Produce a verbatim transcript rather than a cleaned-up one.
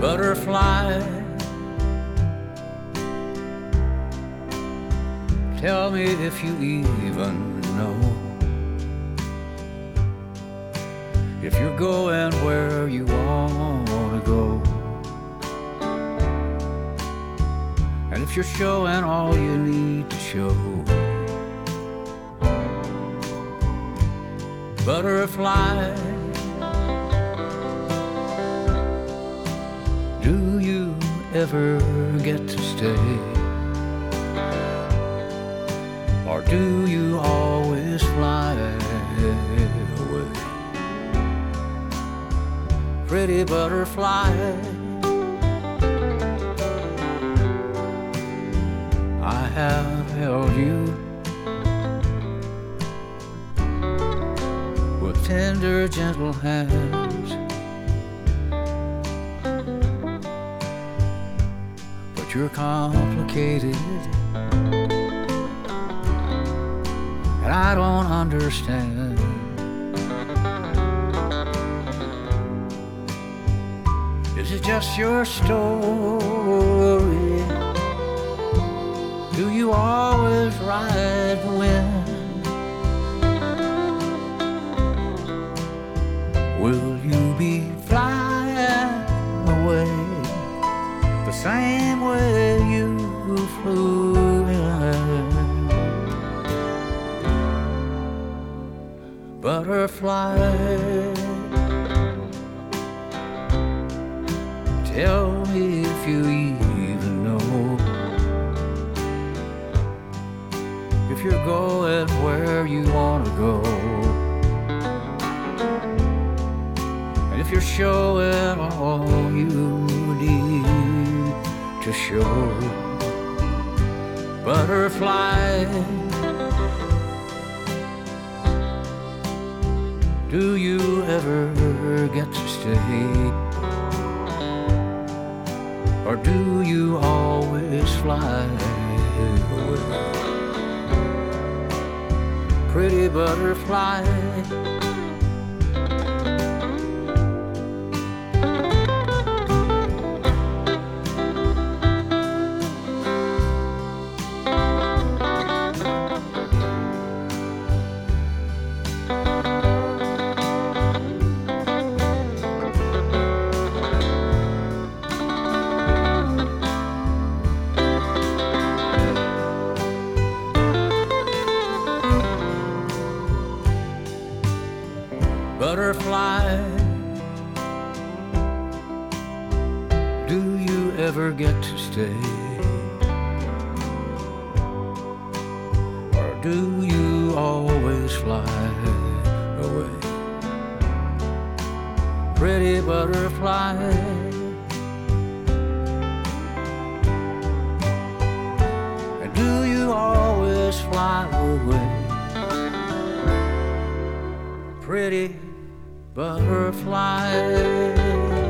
butterfly, tell me if you even know if you're going where you want to go, and if you're showing all you need to show. Butterfly, do you ever get to stay, or do you always fly away? Pretty butterfly, I have held you with tender, gentle hands, but you're complicated, and I don't understand. Is it just your story? Do you always ride the wind? Will you be flying away the same way you flew in? Butterfly, tell me if you even know if you're going where you want to go, and if you're showing all you need to show. Butterfly, do you ever get to stay, or do you always fly away? Pretty butterfly, butterfly, do you ever get to stay, or do you always fly away? Pretty butterfly, and do you always fly away? Pretty butterfly.